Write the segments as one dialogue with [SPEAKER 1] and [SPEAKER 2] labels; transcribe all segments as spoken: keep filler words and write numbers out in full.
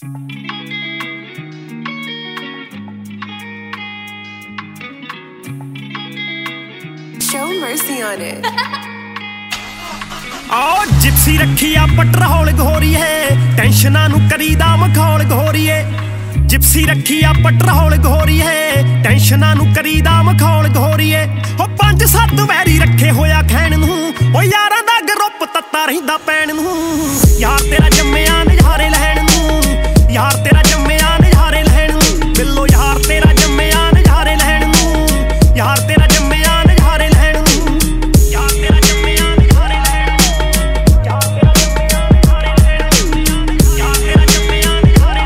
[SPEAKER 1] Show mercy on it.
[SPEAKER 2] आओ Gypsy रखी आ पटरहोल घोरीए टेंशनां नूं करीदा मखौल घोरीए जिप्सी रखी आ पटरहोल घोरीए टेंशनां नूं करीदा मखौल घोरीए ओ पंज सत्त वैरी रखे होया खैण नूं ओ यारां दा ग्रुप तत्ता रहिंदा पैण नूं यार तेरा जम्मिया नज़ारे लैण नूं यार तेरा जम्मिया नज़ारे लैण नूं बिल्लो यार तेरा जम्मिया नज़ारे लैण नूं यार तेरा जम्मिया नज़ारे लैण नूं यार तेरा जम्मिया नज़ारे लैण नूं यार तेरा जम्मिया नज़ारे लैण नूं यार तेरा जम्मिया नज़ारे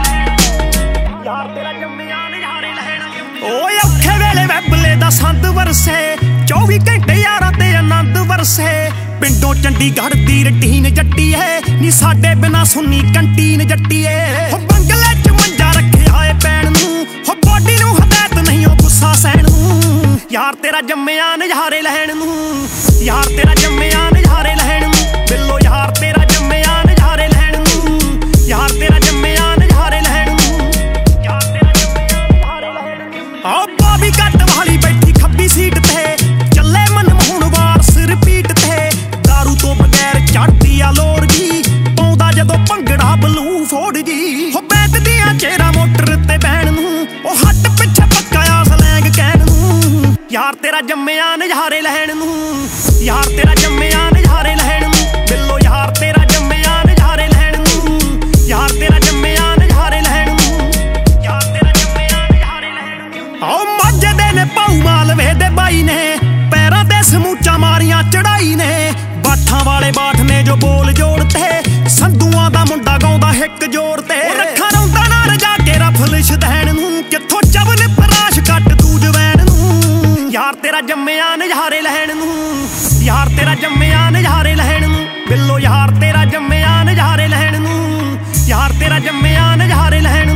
[SPEAKER 2] लैण यार तेरा जम्मिया नज़ारे लैण ਓਏ ਔਖੇ ਵੇਲੇ ਵੈਬਲੇ ਦਾ ਸੰਦ ਵਰਸੇ ਚੌਵੀ ਘੰਟੇ ਯਾਰਾਂ ਤੇ ਆਨੰਦ ਵਰਸੇ ਪਿੰਡੋਂ ਚੰਡੀਗੜ੍ਹ ਦੀ ਰਟੀਨ ਜੱਟੀ ਐ ਨੀ ਸਾਡੇ ਬਿਨਾ ਸੁੰਨੀ ਕੰਟੀਨ ਜੱਟੀ ਐ ਹੋ ਬੰਗਲੇ ਚ ਮੰਜਾ ਰੱਖਿਆ ਏ ਪੈਣ ਨੂੰ ਹੋ ਬੋਡੀ ਨੂੰ ਹਦਾਇਤ ਨਹੀਂ ਉਹ ਗੁੱਸਾ ਸਹਿਣ ਨੂੰ ਯਾਰ ਤੇਰਾ ਜੰਮਿਆ ਨਜ਼ਾਰੇ ਲੈਣ ਨੂੰ ਯਾਰ ਤੇਰਾ ਜੰਮਿਆ ਨਜ਼ਾਰੇ ਲੈਣ ਨੂੰ ਬਿੱਲੋ ਯਾਰ ਤੇਰਾ ਜੰਮਿਆ ਨਜ਼ਾਰੇ ਲੈਣ ਨੂੰ ਯਾਰ ਤੇਰਾ ਜੰਮਿਆ ਨਜ਼ਾਰੇ ਲੈਣ ਨੂੰ ਯਾਰ ਤੇਰਾ ਜੰਮਿਆ ਨਜ਼ਾਰੇ ਲੈਣ ਨੂੰ ਆ ਬਾਬੀ ਕੱਟ ਵਾਲੀ ਬੈਠੀ ਖੱਬੀ ਸੀਟ ਤੇ ਚੱਲੇ ਮਨਮੋਹਣ ਵਾਰ ਸਿਰ ਪੀਟ ਤੇ ਦਾਰੂ ਤੋਂ ਬਗੈਰ ਚੜਦੀ ਆ ਲੋਰ ਜੀ ਪਾਉਂਦਾ ਜਦੋਂ ਭੰਗੜਾ ਬਲੂ ਫੋੜ ਜੀ ਹੋ ਬੈਠਦੀਆਂ ਚਿਹਰਾ ਮੋਟਰ ਤੇ ਬਹਿਣ ਨੂੰ ਉਹ ਹੱਟ ਪਿੱਛੇ ਪੱਕਾ ਆ ਸਲੈਂਗ ਕਹਿਣ ਨੂੰ ਯਾਰ ਤੇਰਾ ਜੰਮਿਆ ਨਜ਼ਾਰੇ ਲੈਣ ਨੂੰ ਯਾਰ ਤੇਰਾ ਜੰਮਿਆ ਨਜ਼ਾਰੇ ਲੈਣ ਨੂੰ ਬਿੱਲੋ ਯਾਰ ਤੇਰਾ ਜੰਮਿਆ ਨਜ਼ਾਰੇ ਲੈਣ ਨੂੰ ਯਾਰ ਤੇਰਾ ਜੰਮਿਆ ਨਜ਼ਾਰੇ ਲੈਣ ਨੂੰ ਯਾਰ ਤੇਰਾ ਜੰਮਿਆ ਨਜ਼ਾਰੇ ਲੈਣ ਨੂੰ ਆਓ ਮਾਝੇ ਦੇ ਨੇ ਪਾਉ ਮਾਲਵੇ ਦੇ ਬਾਈ ਨੇ ਪੈਰਾਂ ਤੇ ਸਮੂਚਾ ਮਾਰੀਆਂ ਚੜਾਈ ਨੇ ਬਾਠਾਂ ਵਾਲੇ ਬਾਠ ਨੇ ਜੋ ਬੋਲ ਜੋੜ ਤੇ ਸੰਧੂਆਂ ਦਾ ਮੁੰਡਾ ਗਾਉਂਦਾ ਹਿੱਕ ਜੋਰ ਤੇ ਰੱਖਾਂ ਰੌਂਦਾ ਨਾ ਰਜਾ ਕੇ ਰਫਲ ਸ਼ਦੈਣ ਨੂੰ ਕਿੱਥੋਂ ਚਵਲ ਪਰਾਸ਼ ਕੱਟ ਦੂ ਜਵੈਣ ਨੂੰ ਯਾਰ ਤੇਰਾ ਜੰਮਿਆ ਨਜ਼ਾਰੇ ਲੈਣ ਨੂੰ ਯਾਰ ਤੇਰਾ ਜੰਮਿਆ ਨਜ਼ਾਰੇ ਲੈਣ ਨੂੰ ਬਿੱਲੋ ਯਾਰ ਤੇਰਾ ਜੰਮਿਆ ਨਜ਼ਾਰੇ ਲੈਣ ਨੂੰ ਯਾਰ ਤੇਰਾ ਜੰਮਿਆ ਨਜ਼ਾਰੇ ਲੈਣ